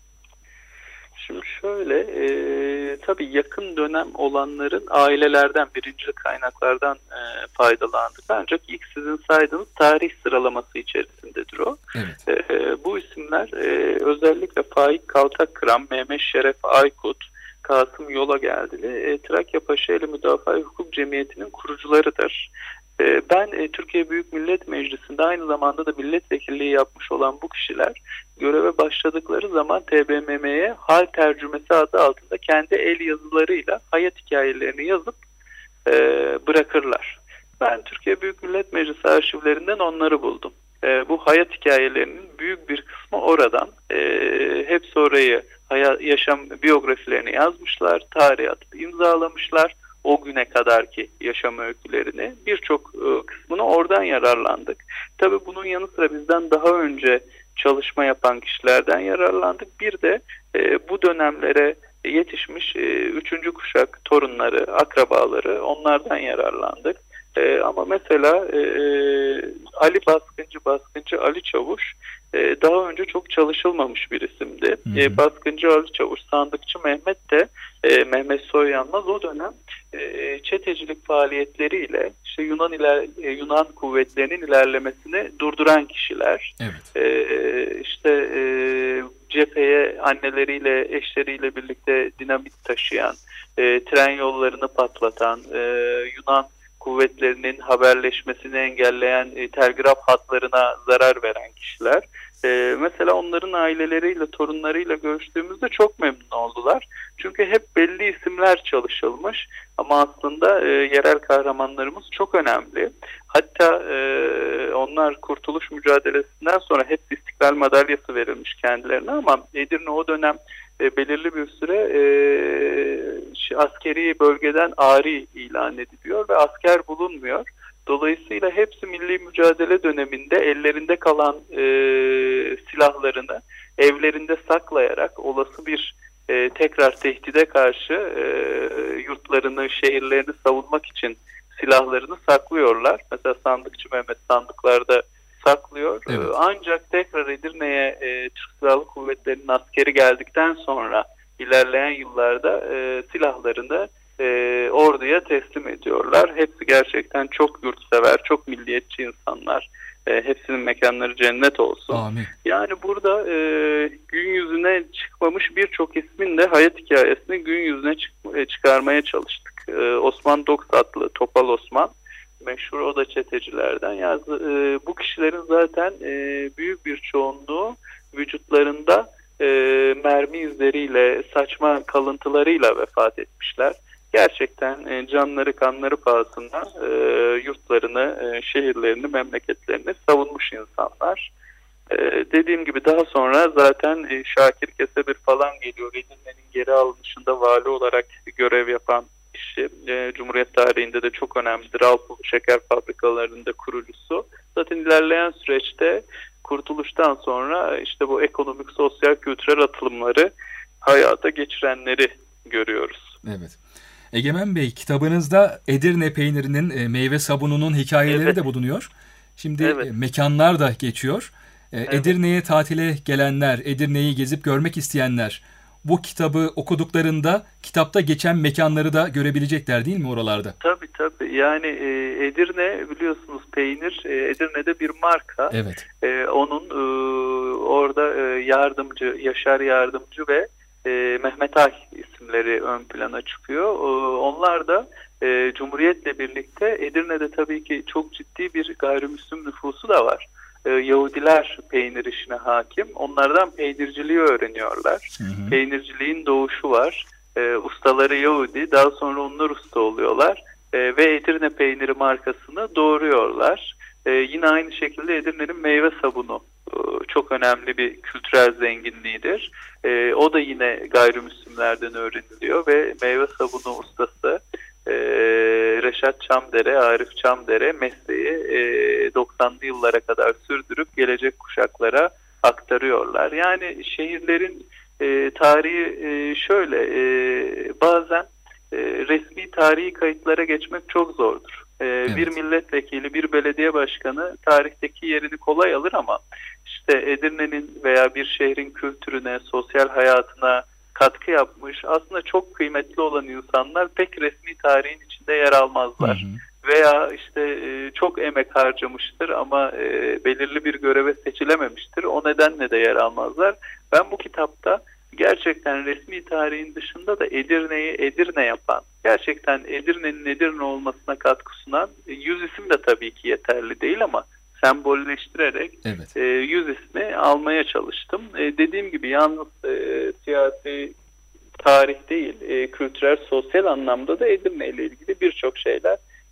Şimdi şöyle, e, tabii yakın dönem olanların ailelerden, birinci kaynaklardan e, faydalandık. Ancak ilk sizin saydığınız tarih sıralaması içerisindedir o. Evet. E, bu isimler e, özellikle Faik Kaltakkıran, Mehmet Şeref Aykut, Kasım Yola Geldili, e, Trakya Paşaeli Müdafaa-i Hukuk Cemiyeti'nin kurucularıdır. E, ben e, Türkiye Büyük Millet Meclisi'nde aynı zamanda da milletvekilliği yapmış olan bu kişiler göreve başladıkları zaman T B M M'ye hal tercümesi adı altında kendi el yazılarıyla hayat hikayelerini yazıp e, bırakırlar. Ben Türkiye Büyük Millet Meclisi arşivlerinden onları buldum. E, bu hayat hikayelerinin büyük bir kısmı oradan. E, hepsi orayı hayat, yaşam biyografilerini yazmışlar, tarihe atıp imzalamışlar. O güne kadarki yaşam öykülerini, birçok e, kısmını oradan yararlandık. Tabii bunun yanı sıra bizden daha önce çalışma yapan kişilerden yararlandık. Bir de e, bu dönemlere yetişmiş e, üçüncü kuşak torunları, akrabaları, onlardan yararlandık. E, ama mesela e, Ali Baskıncı, Baskıncı Ali Çavuş e, daha önce çok çalışılmamış bir isimdi. Hı hı. E, Baskıncı Ali Çavuş, Sandıkçı Mehmet de e, Mehmet Soyyanmaz o dönem e, çetecilik faaliyetleriyle işte Yunan iler, e, Yunan kuvvetlerinin ilerlemesini durduran kişiler. Evet. E, işte e, cepheye anneleriyle, eşleriyle birlikte dinamit taşıyan, e, tren yollarını patlatan, e, Yunan kuvvetlerinin haberleşmesini engelleyen e, telgraf hatlarına zarar veren kişiler. E, mesela onların aileleriyle, torunlarıyla görüştüğümüzde çok memnun oldular. Çünkü hep belli isimler çalışılmış ama aslında e, yerel kahramanlarımız çok önemli. Hatta e, onlar kurtuluş mücadelesinden sonra hep İstiklal Madalyası verilmiş kendilerine ama Edirne o dönem e, belirli bir süre e, askeri bölgeden ari ilan ediliyor ve asker bulunmuyor. Dolayısıyla hepsi milli mücadele döneminde ellerinde kalan e, silahlarını evlerinde saklayarak olası bir e, tekrar tehdide karşı e, yurtlarını, şehirlerini savunmak için silahlarını saklıyorlar. Mesela Sandıkçı Mehmet sandıklarda saklıyor. Evet. Ancak tekrar Edirne'ye e, Türk Silahlı Kuvvetleri'nin askeri geldikten sonra ilerleyen yıllarda e, silahlarını e, orduya teslim ediyorlar. Hepsi gerçekten çok yurtsever, çok milliyetçi insanlar. E, hepsinin mekanları cennet olsun. Amin. Yani burada e, gün yüzüne çıkmamış birçok ismin de hayat hikayesini gün yüzüne çık çıkarmaya çalıştık. E, Osman Doksatlı, Topal Osman, meşhur o da çetecilerden. Yani, e, bu kişilerin zaten e, büyük bir çoğunluğu vücutlarında e, mermi izleriyle, saçma kalıntılarıyla vefat etmişler. Gerçekten e, canları kanları pahasına e, yurtlarını, e, şehirlerini, memleketlerini savunmuş insanlar. E, dediğim gibi daha sonra zaten e, Şakir Kesebir falan geliyor. Edirne'nin geri alınışında vali olarak görev yapan kişi. E, Cumhuriyet tarihinde de çok önemlidir. Alpulu şeker fabrikalarında kurucusu. Zaten ilerleyen süreçte kurtuluştan sonra işte bu ekonomik, sosyal, kültürel atılımları hayata geçirenleri görüyoruz. Evet. Egemen Bey, kitabınızda Edirne peynirinin e, meyve sabununun hikayeleri evet. de bulunuyor. Şimdi evet. e, mekanlar da geçiyor. E, evet. Edirne'ye tatile gelenler, Edirne'yi gezip görmek isteyenler bu kitabı okuduklarında kitapta geçen mekanları da görebilecekler değil mi oralarda? Tabii tabii. Yani e, Edirne biliyorsunuz peynir e, Edirne'de bir marka. Evet. E, onun e, orada e, yardımcı, Yaşar Yardımcı ve e, Mehmet Ay isimleri ön plana çıkıyor. E, onlar da e, Cumhuriyet'le birlikte Edirne'de tabii ki çok ciddi bir gayrimüslim nüfusu da var. E, Yahudiler peynir işine hakim. Onlardan peynirciliği öğreniyorlar. Hı hı. Peynirciliğin doğuşu var. E, ustaları Yahudi. Daha sonra onlar usta oluyorlar. E, ve Edirne peyniri markasını doğuruyorlar. E, yine aynı şekilde Edirne'nin meyve sabunu e, çok önemli bir kültürel zenginliğidir. E, o da yine gayrimüslimlerden öğreniliyor ve meyve sabunu ustası e, Reşat Çamdere, Arif Çamdere mesleği e, doksanlı yıllara kadar sürdürüp gelecek kuşaklara aktarıyorlar. Yani şehirlerin e, tarihi e, şöyle e, bazen e, resmi tarihi kayıtlara geçmek çok zordur. E, evet. Bir milletvekili, bir belediye başkanı tarihteki yerini kolay alır ama işte Edirne'nin veya bir şehrin kültürüne, sosyal hayatına katkı yapmış, aslında çok kıymetli olan insanlar pek resmi tarihin içinde yer almazlar. Hı hı. Veya işte e, çok emek harcamıştır ama e, belirli bir göreve seçilememiştir. O nedenle de yer almazlar. Ben bu kitapta gerçekten resmi tarihin dışında da Edirne'yi Edirne yapan, gerçekten Edirne'nin Edirne olmasına katkı sunan yüz isim de tabii ki yeterli değil ama sembolleştirerek evet. e, yüz ismi almaya çalıştım. E, dediğim gibi yalnız e, siyasi tarih değil, e, kültürel, sosyal anlamda da Edirne ile ilgili birçok şeyler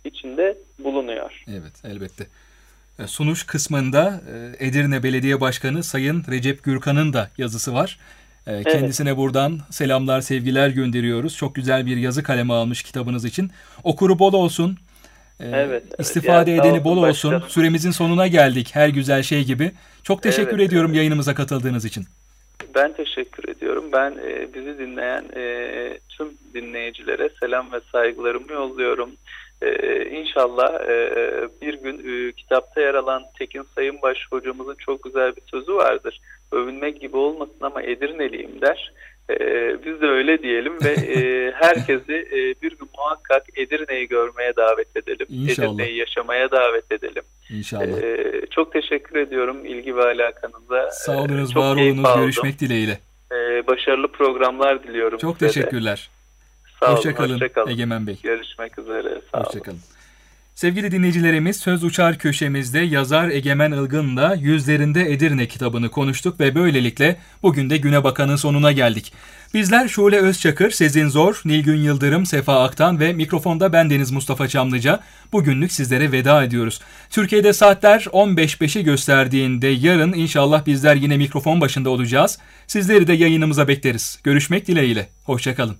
içinde bulunuyor. Evet, elbette. Sunuş kısmında Edirne Belediye Başkanı Sayın Recep Gürkan'ın da yazısı var. Kendisine evet. buradan selamlar, sevgiler gönderiyoruz. Çok güzel bir yazı kalemi almış kitabınız için. Okuru bol olsun. Evet, evet. İstifade yani, edeni bol olsun. Başkanım. Süremizin sonuna geldik her güzel şey gibi. Çok teşekkür evet, ediyorum evet. yayınımıza katıldığınız için. Ben teşekkür ediyorum. Ben e, bizi dinleyen e, tüm dinleyicilere selam ve saygılarımı yolluyorum. Ee, İnşallah e, bir gün e, kitapta yer alan Tekin Sayınbaş hocamızın çok güzel bir sözü vardır. Övünmek gibi olmasın ama Edirneliyim der. E, biz de öyle diyelim ve e, herkesi e, bir gün muhakkak Edirne'yi görmeye davet edelim. İnşallah. Edirne'yi yaşamaya davet edelim. İnşallah. E, çok teşekkür ediyorum ilgi ve alakanıza. Sağ olunuz, var olunuz. Görüşmek dileğiyle. E, başarılı programlar diliyorum. Çok teşekkürler. Hoşçakalın hoşça Egemen Bey. Görüşmek üzere. Sağ Hoşçakalın. Sevgili dinleyicilerimiz, Söz Uçar köşemizde yazar Egemen Ilgın'la Yüzlerinde Edirne kitabını konuştuk ve böylelikle bugün de güne bakanın sonuna geldik. Bizler Şule Özçakır, Sezin Zor, Nilgün Yıldırım, Sefa Aktan ve mikrofonda bendeniz Mustafa Çamlıca bugünlük sizlere veda ediyoruz. Türkiye'de saatler on beş beşi gösterdiğinde yarın inşallah bizler yine mikrofon başında olacağız. Sizleri de yayınımıza bekleriz. Görüşmek dileğiyle. Hoşçakalın.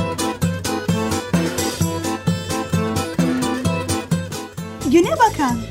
Güne bakan.